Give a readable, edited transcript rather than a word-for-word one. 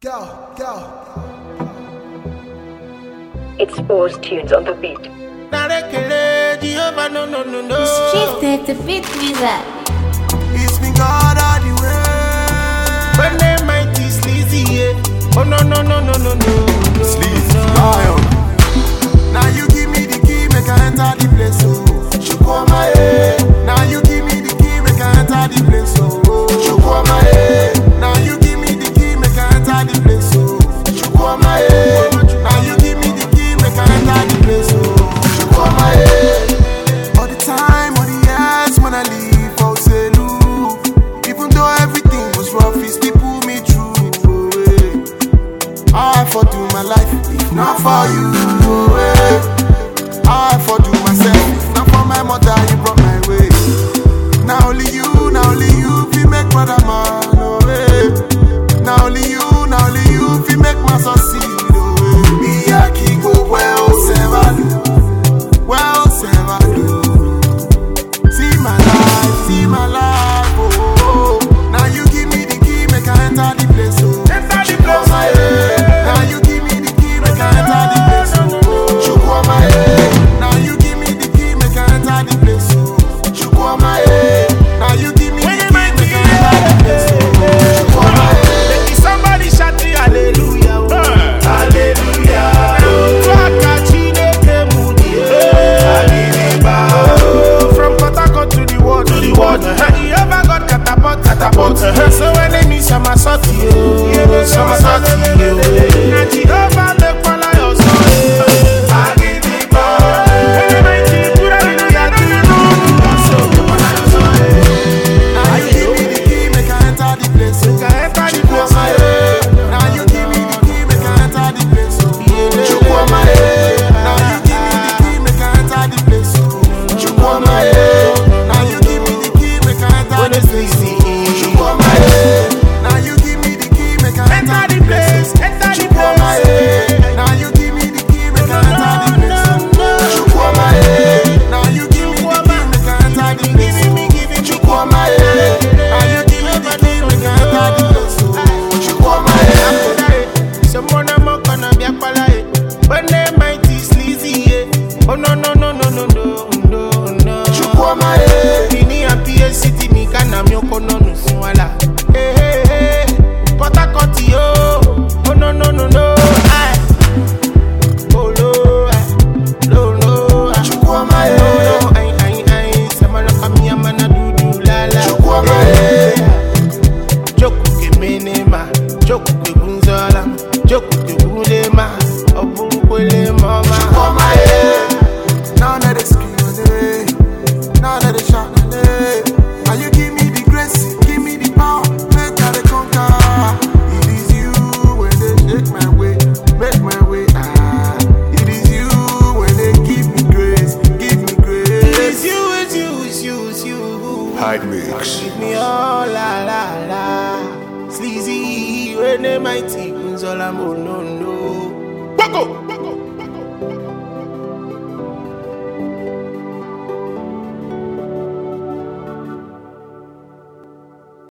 It's Force Tunes on the beat. Shifted to beat wizard. It's been God all the way. When they mighty sleazy, yeah. Oh no. Sleazy lion. Now you give me the key, make I enter the place. Oh, Chukwuma, eh. Now you give me the key, make I enter the place. Oh, Chukwuma, eh. Now you give me the key, make I enter the place. Oh, Chukwuma, eh. Now you give me the key, make I enter the place. Oh, Chukwuma, eh. All the time, all the years when I leave for Selu, even though everything was rough, he still pull me through. I for do my life, if not for you. I for do myself, if not for my mother, you brought my way. Now only you, fi make brother man, oh eh. Now only you, fi make my succeed, oh eh. Iya ki go well, Sevadu. See my life, oh. Now you give me the key, make I enter the place, oh. Enter the place, now you give me the key, make I enter the place, oh. Chukwuma, eh. Now you give me the key, make I enter the place, oh. Chukwuma, eh. Now you give me the key, make I enter the place, oh. Chukwuma, eh. Make somebody shout the hallelujah, oh. Hallelujah. From Port Harcourt to the world, and you ever got catapult. So when they need some assault, you and Jehovah make fire your soul. I give it back. When the mighty put on the Now you give me the key, make I enter the place. Chukwuma, eh. Now you give me the key, make I enter the place. Chukwuma, eh. Now you give me the key, make I enter the place. Chukwuma, eh. Now you give me the key, make I enter the place. Chukwuma, eh. Now you give me the key, make I enter the place. Chukwuma, eh. Now you give me the key, make I enter the place. Chukwuma, eh. Now you give me the key, make I enter the place. Chukwuma, eh. Now you give me the key, make I enter the place. Chukwuma, eh. Someone I'm gonna be a palai. When they mighty sleazy, yeah. Oh no. Chukwuma, eh. Mini and PS City, me can am yoko no swala. Hey. Port Harcourt, yo. Oh no. Aye. Oh no. Chukwuma, eh. No. Aye. Samana kamia mana dudu lala. Chukwuma, eh. Joku ke menema. Joku ke bunzola. Joku ke bulema. Obu kwele mama. Chukwuma, eh. None of the scream, none of the shout, now you give me the grace, give me the power, make I the conquer. It is you when they shake my way, make my way. It is you when they give me grace, give me grace. It's you. Hide mix. Give me all la. Sleazy when they mighty kunzola no. Boko.